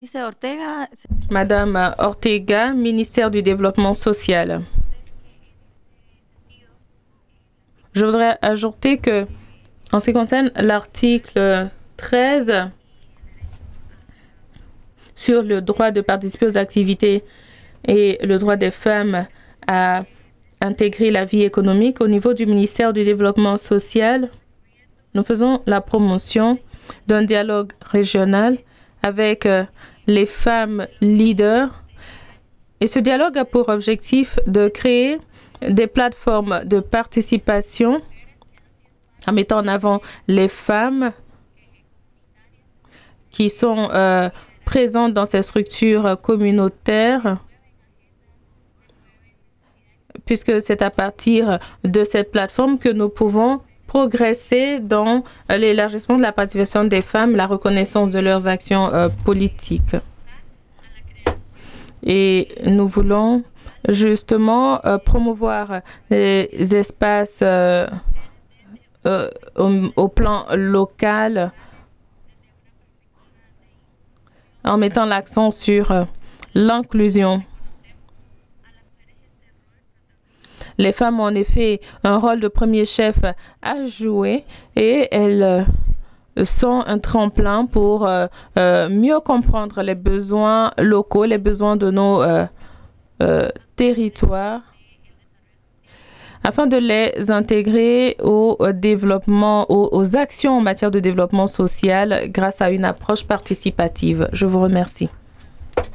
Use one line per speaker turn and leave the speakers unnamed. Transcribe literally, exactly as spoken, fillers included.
Dice Ortega, se-
Madame Ortega, ministère du Développement social. Je voudrais ajouter que, en ce qui concerne l'article treize sur le droit de participer aux activités et le droit des femmes à intégrer la vie économique, au niveau du ministère du Développement social, nous faisons la promotion d'un dialogue régional avec euh, les femmes leaders. Et ce dialogue a pour objectif de créer des plateformes de participation en mettant en avant les femmes qui sont euh, présentes dans ces structures communautaires, puisque c'est à partir de cette plateforme que nous pouvons progresser dans l'élargissement de la participation des femmes, la reconnaissance de leurs actions euh, politiques. Et nous voulons justement euh, promouvoir les espaces euh, euh, au, au plan local en mettant l'accent sur euh, l'inclusion. Les femmes ont en effet un rôle de premier chef à jouer et elles euh, sont un tremplin pour euh, euh, mieux comprendre les besoins locaux, les besoins de nos euh, euh, territoires afin de les intégrer au développement, aux, aux actions en matière de développement social grâce à une approche participative. Je vous remercie.